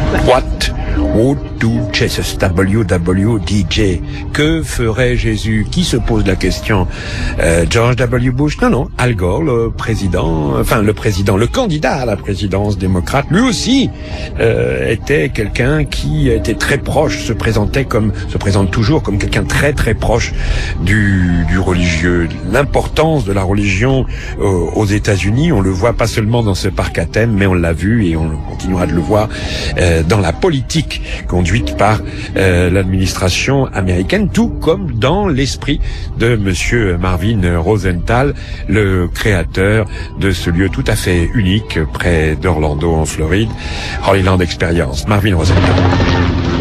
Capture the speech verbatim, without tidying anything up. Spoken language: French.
What would do Jesus? W W D J. Que ferait Jésus? Qui se pose la question? euh, George W. Bush? Non, non. Al Gore, le président, enfin le président, le candidat à la présidence démocrate, lui aussi euh, était quelqu'un qui était très proche, se présentait comme, se présente toujours comme quelqu'un très très proche du, du religieux. L'importance de la religion euh, aux États-Unis, on le voit pas seulement dans ce parc à thème, mais on l'a vu et on continuera de le voir euh, dans la politique conduite par euh, l'administration américaine, tout comme dans l'esprit de Monsieur Marvin Rosenthal, le créateur de ce lieu tout à fait unique près d'Orlando en Floride, Holy Land Experience. Marvin Rosenthal.